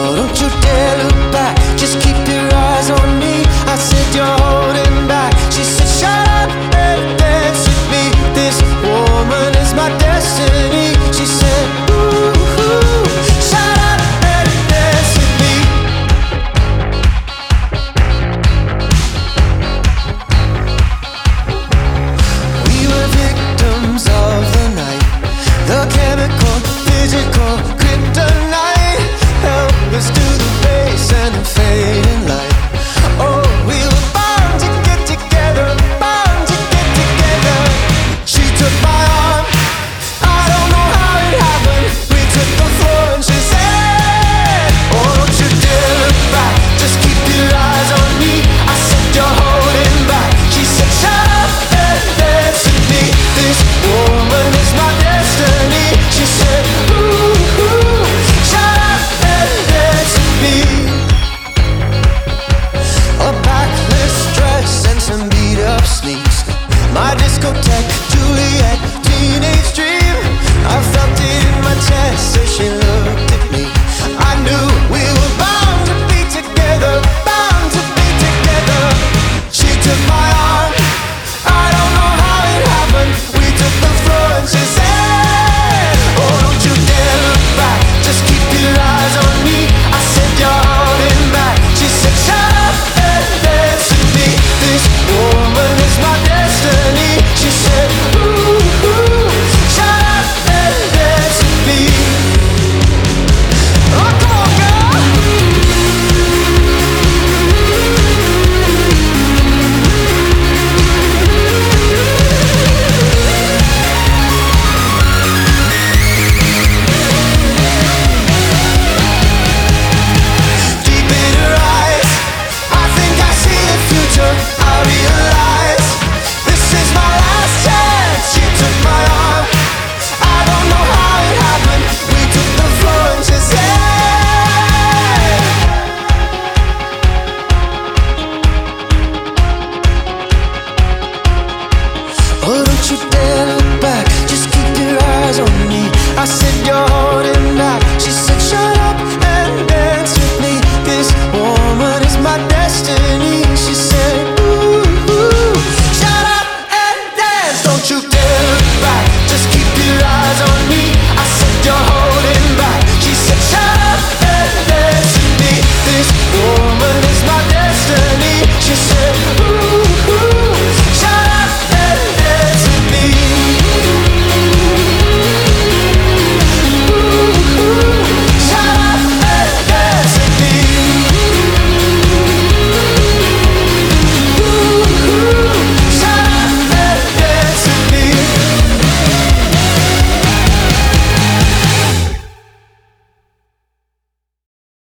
Oh, don't you dare look back, just keep your eyes on me. I said you're holding back. She said shut up and dance with me. This woman is my destiny. She said ooh, shut up and dance with me. We were victims of the night, the chemical, physical, kryptonite. Help us to the base and the fading light. Oh, we were bound to get together, bound to get together. She took my arm, I don't know how it happened. We took the floor and she said, oh, don't you dare look back, just keep your eyes on me. I said you're holding back. She said shut up and dance with me. This woman is my destiny. She said ooh, shut up and dance with me. A backless dress and some beat up sneaks. My discotheque, Juliet, teenage dream. I felt it in my chest as she looked at me. I knew we were bound to be together, bound to be together. She took my arm, I don't know how it happened. We took the floor and she said, oh, don't you dare look back, just keep your eyes on me. I said you're holding back. She said shut up and dance with me. This woman is my destiny. She said ooh, shut up and dance with me. Oh, come on, girl. Deep in her eyes, I think I see the future. I realize this is my last chance. She took my arm, I don't know how it happened. We took the floor and she said, oh, don't you dare look back, just keep your eyes on me. I said you're holding